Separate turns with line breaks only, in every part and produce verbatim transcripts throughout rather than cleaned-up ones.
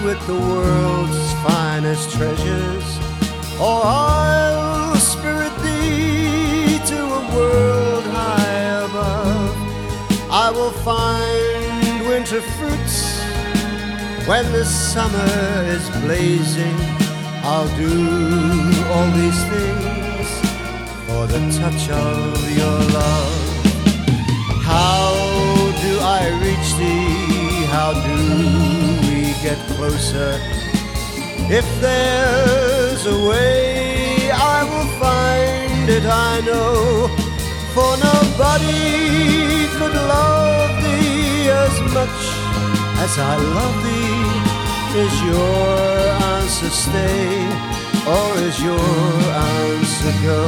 with the world's finest treasures, or I'll spirit thee to a world high above. I will find winter fruits when the summer is blazing. I'll do all these things for the touch of your love. How do I reach thee? How do we get closer? If there's a way, I will find it, I know. For nobody could love thee as much as I love thee. Is your answer stay, or is your answer go?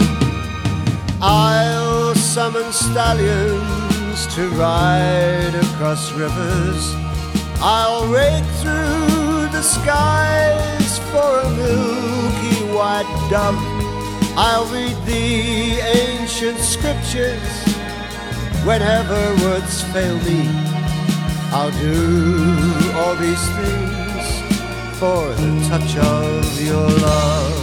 I'll summon stallions to ride across rivers. I'll rake through the skies for a milky white dove. I'll read the ancient scriptures whenever words fail me. I'll do all these things for the touch of your love.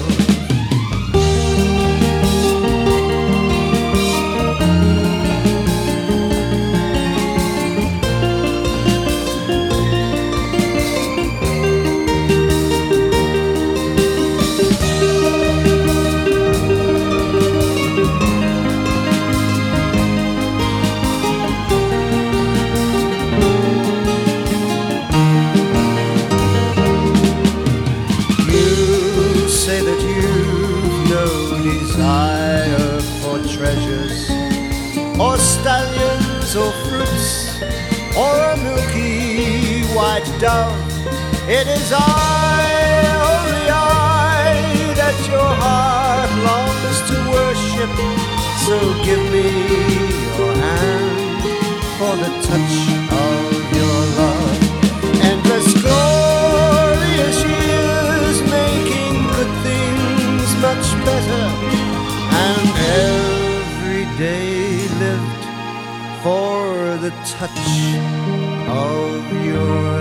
Say that you've no desire for treasures, or stallions, or fruits, or a milky white dove. It is I, only I, that your heart longs to worship. So give me your hand for the touch of your love. Endless glorious years making good things much better, and every day lived for the touch of your